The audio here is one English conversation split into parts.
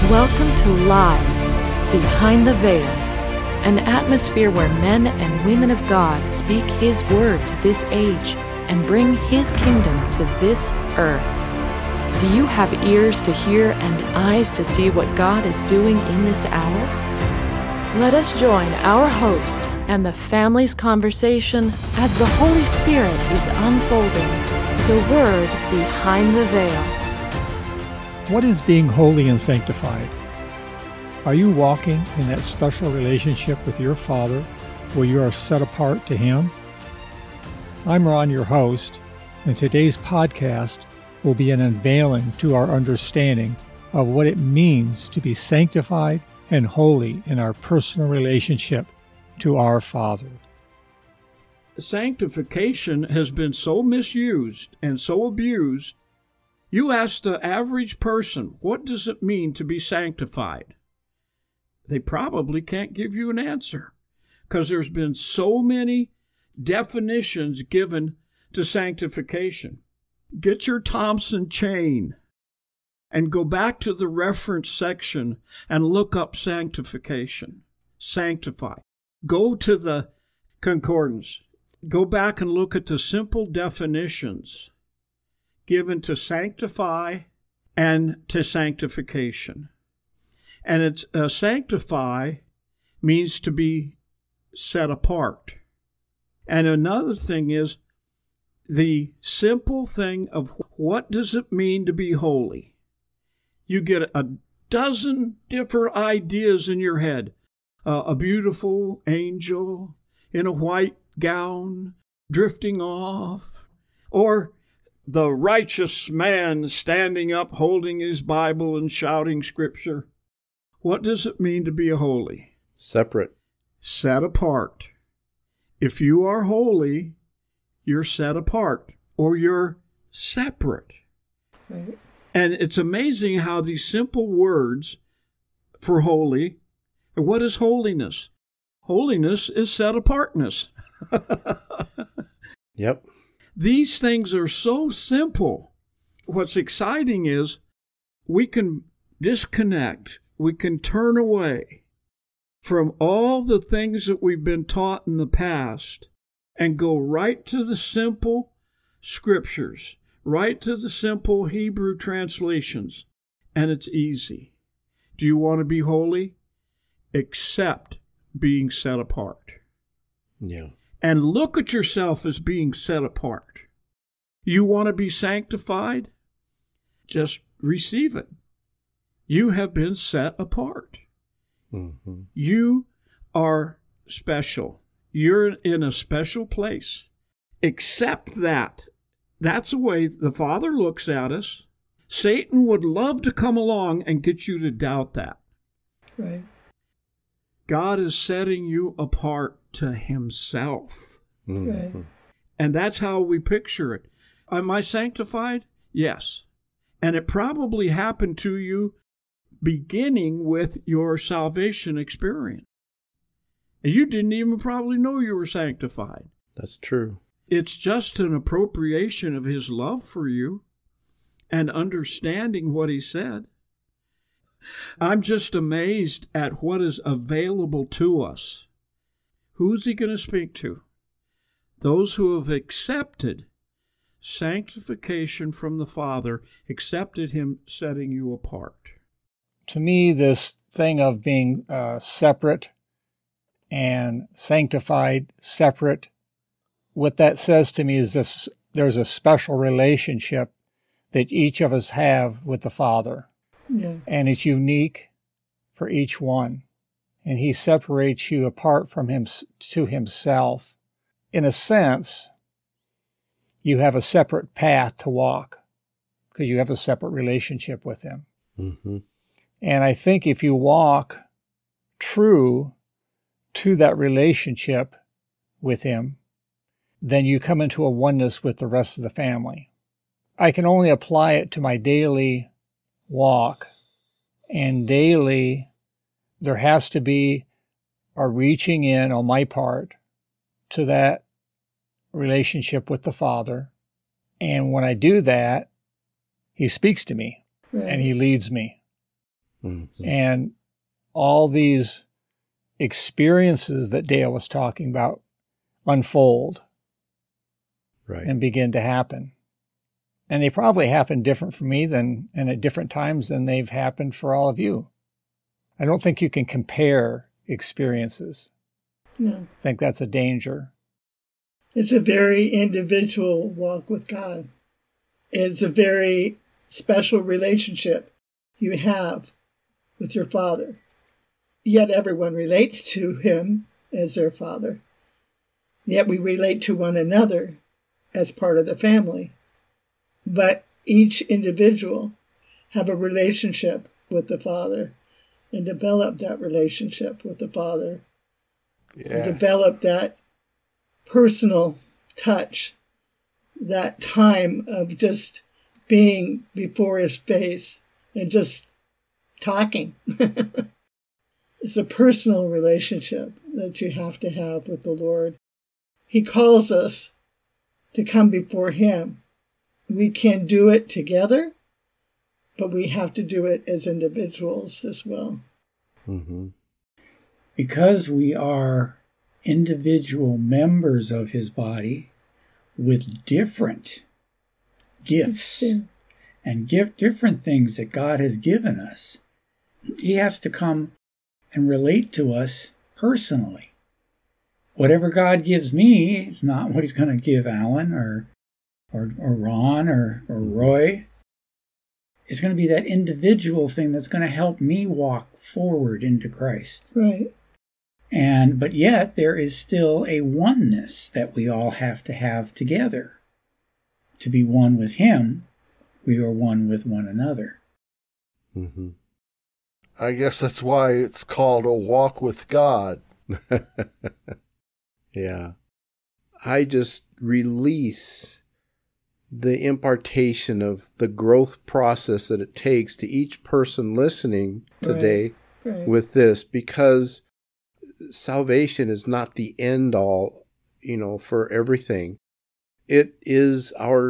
Welcome to Live, Behind the Veil, an atmosphere where men and women of God speak His word to this age and bring His kingdom to this earth. Do you have ears to hear and eyes to see what God is doing in this hour? Let us join our host and the family's conversation as the Holy Spirit is unfolding the Word behind the veil. What is being holy and sanctified? Are you walking in that special relationship with your Father where you are set apart to Him? I'm Ron, your host, and today's podcast will be an unveiling to our understanding of what it means to be sanctified and holy in our personal relationship to our Father. Sanctification has been so misused and so abused. You ask the average person, what does it mean to be sanctified? They probably can't give you an answer because there's been so many definitions given to sanctification. Get your Thompson chain and go back to the reference section and look up sanctification. Sanctify. Go to the concordance. Go back and look at the simple definitions given to sanctify and to sanctification. And it's sanctify means to be set apart. And another thing is the simple thing of what does it mean to be holy? You get a dozen different ideas in your head. A beautiful angel in a white gown drifting off, or the righteous man standing up holding his Bible and shouting scripture. What does it mean to be holy? Separate. Set apart. If you are holy, you're set apart or you're separate. Right. And it's amazing how these simple words for holy, what is holiness? Holiness is set apartness. Yep. These things are so simple. What's exciting is we can disconnect. We can turn away from all the things that we've been taught in the past and go right to the simple scriptures, right to the simple Hebrew translations, and it's easy. Do you want to be holy? Accept being set apart. Yeah. And look at yourself as being set apart. You want to be sanctified? Just receive it. You have been set apart. Mm-hmm. You are special. You're in a special place. Accept that. That's the way the Father looks at us. Satan would love to come along and get you to doubt that. Right. God is setting you apart to Himself. Mm-hmm. Right. And that's how we picture it. Am I sanctified? Yes. And it probably happened to you beginning with your salvation experience. And you didn't even probably know you were sanctified. That's true. It's just an appropriation of His love for you and understanding what He said. I'm just amazed at what is available to us. Who's He going to speak to? Those who have accepted sanctification from the Father, accepted Him setting you apart. To me, this thing of being separate and sanctified, separate, what that says to me is this: there's a special relationship that each of us have with the Father. Yeah. And it's unique for each one. And He separates you apart from Him to Himself. In a sense, you have a separate path to walk because you have a separate relationship with Him. Mm-hmm. And I think if you walk true to that relationship with Him, then you come into a oneness with the rest of the family. I can only apply it to my daily walk, and daily there has to be a reaching in on my part to that relationship with the Father. And when I do that, He speaks to me. Right. And He leads me. And all these experiences that Dale was talking about unfold and begin to happen. And they probably happen different for me and at different times than they've happened for all of you. I don't think you can compare experiences. No. I think that's a danger. It's a very individual walk with God. It's a very special relationship you have with your Father. Yet everyone relates to him as their Father. Yet we relate to one another as part of the family. But each individual have a relationship with the Father and develop that relationship with the Father. And develop that personal touch, that time of just being before his face and just talking. It's a personal relationship that you have to have with the Lord. He calls us to come before him. We can do it together, but we have to do it as individuals as well. Mm-hmm. Because we are individual members of his body with different gifts and different things that God has given us, he has to come and relate to us personally. Whatever God gives me is not what he's going to give Alan or Ron or Roy. It's going to be that individual thing that's going to help me walk forward into Christ. Right. But yet there is still a oneness that we all have to have together. To be one with him, we are one with one another. Mm-hmm. I guess that's why it's called a walk with God. Yeah. I just release the impartation of the growth process that it takes to each person listening today with this, because salvation is not the end all, for everything. It is our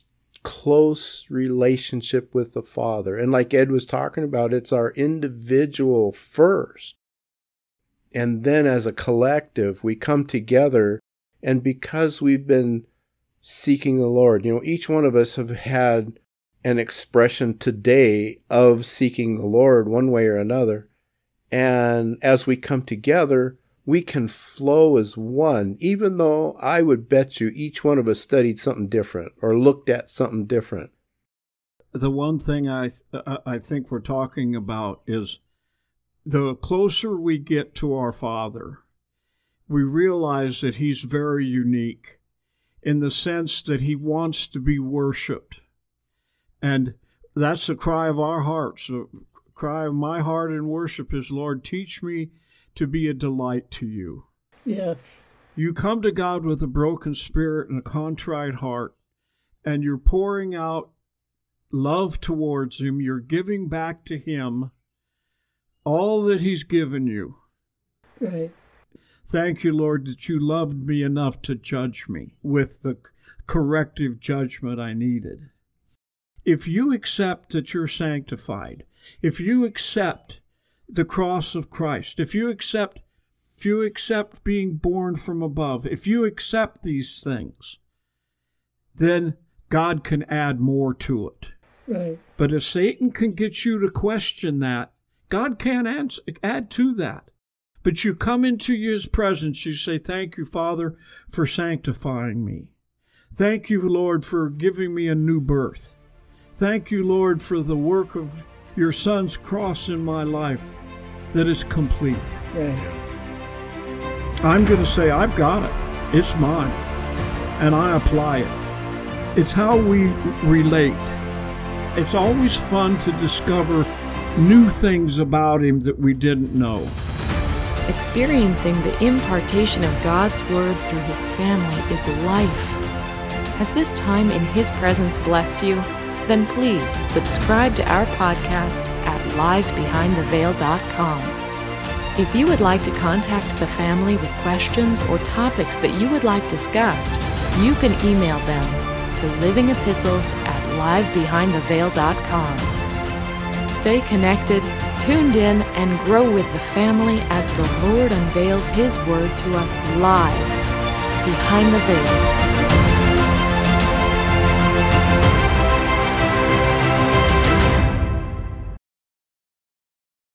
close relationship with the Father. And like Ed was talking about, it's our individual first. And then as a collective, we come together, and because we've been seeking the Lord, each one of us have had an expression today of seeking the Lord one way or another. And as we come together, we can flow as one, even though I would bet you each one of us studied something different or looked at something different. The one thing I think we're talking about is the closer we get to our Father, we realize that he's very unique in the sense that he wants to be worshipped. And that's the cry of our hearts. The cry of my heart in worship is, Lord, teach me to be a delight to you. Yes. You come to God with a broken spirit and a contrite heart, and you're pouring out love towards him. You're giving back to him all that he's given you. Right. Thank you, Lord, that you loved me enough to judge me with the corrective judgment I needed. If you accept that you're sanctified, if you accept the cross of Christ, if you accept being born from above, if you accept these things, then God can add more to it. Right. But if Satan can get you to question that, God can't add to that. But you come into his presence, you say, thank you, Father, for sanctifying me. Thank you, Lord, for giving me a new birth. Thank you, Lord, for the work of your Son's cross in my life that is complete. Right. I'm going to say, I've got it. It's mine. And I apply it. It's how we relate. It's always fun to discover new things about him that we didn't know. Experiencing the impartation of God's Word through his family is life. Has this time in his presence blessed you? Then please subscribe to our podcast at livebehindtheveil.com. If you would like to contact the family with questions or topics that you would like discussed, you can email them to livingepistles@livebehindtheveil.com. Stay connected tuned in and grow with the family as the Lord unveils His Word to us live behind the veil.